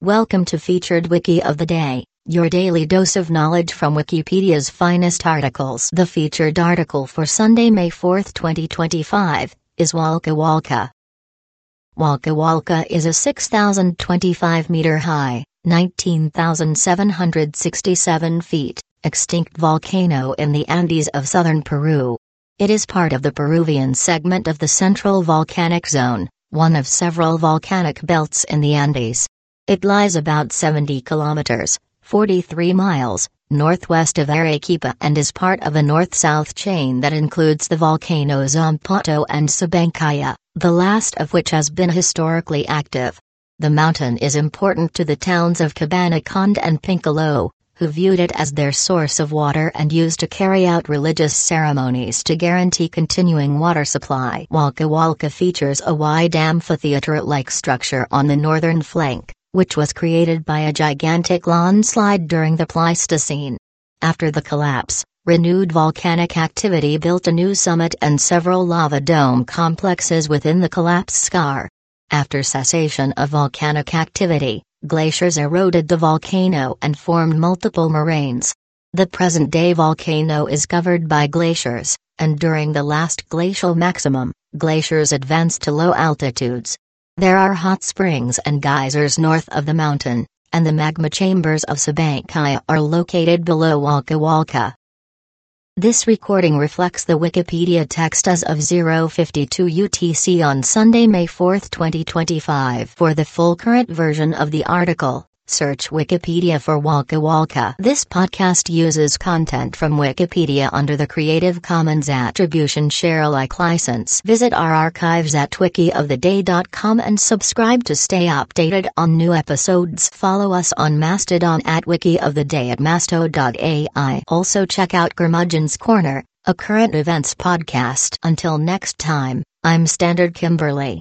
Welcome to Featured Wiki of the Day, your daily dose of knowledge from Wikipedia's finest articles. The featured article for Sunday, May 4, 2025, is Walka Walka. Walka Walka is a 6,025-meter high, 19,767 feet, extinct volcano in the Andes of southern Peru. It is part of the Peruvian segment of the Central Volcanic Zone, one of several volcanic belts in the Andes. It lies about 70 kilometers, 43 miles, northwest of Arequipa and is part of a north-south chain that includes the volcanoes Zambpoto and Sabancaya, the last of which has been historically active. The mountain is important to the towns of Cabanacond and Pincalo, who viewed it as their source of water and used to carry out religious ceremonies to guarantee continuing water supply. Walka Walka features a wide amphitheater-like structure on the northern flank, which was created by a gigantic landslide during the Pleistocene. After the collapse, renewed volcanic activity built a new summit and several lava dome complexes within the collapse scar. After cessation of volcanic activity, glaciers eroded the volcano and formed multiple moraines. The present-day volcano is covered by glaciers, and during the last glacial maximum, glaciers advanced to low altitudes. There are hot springs and geysers north of the mountain, and the magma chambers of Sabancaya are located below Walka Walka. This recording reflects the Wikipedia text as of 0:52 UTC on Sunday, May 4, 2025. For the full current version of the article, search Wikipedia for Walka Walka. This podcast uses content from Wikipedia under the Creative Commons Attribution Share Alike license. Visit our archives at wikioftheday.com and subscribe to stay updated on new episodes. Follow us on Mastodon at wikioftheday at masto.ai. Also check out Curmudgeon's Corner, a current events podcast. Until next time, I'm Standard Kimberly.